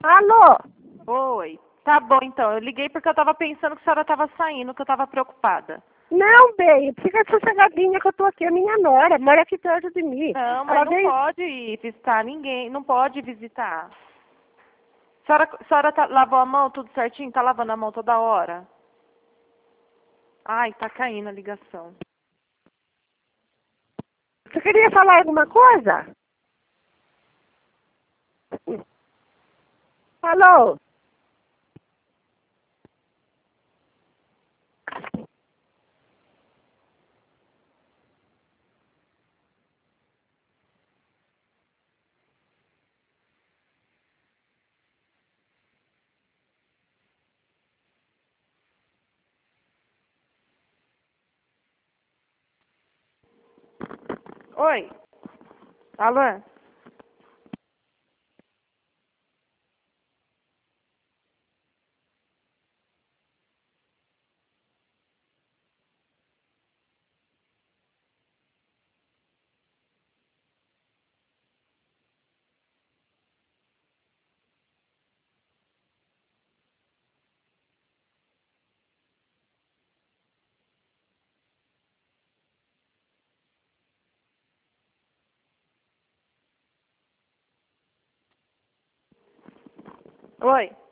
Alô? Oi. Tá bom, então. Eu liguei porque eu tava pensando que a senhora tava saindo, que eu tava preocupada. Não, bem, fica sossegadinha que eu tô aqui. A minha nora mora aqui perto de mim. Não, mas Ela não veio... pode ir visitar ninguém. Não pode visitar. A senhora lavou a mão tudo certinho? Tá lavando a mão toda hora? Ai, tá caindo a ligação. Você queria falar alguma coisa? Alô? Oi. Alô? Oi.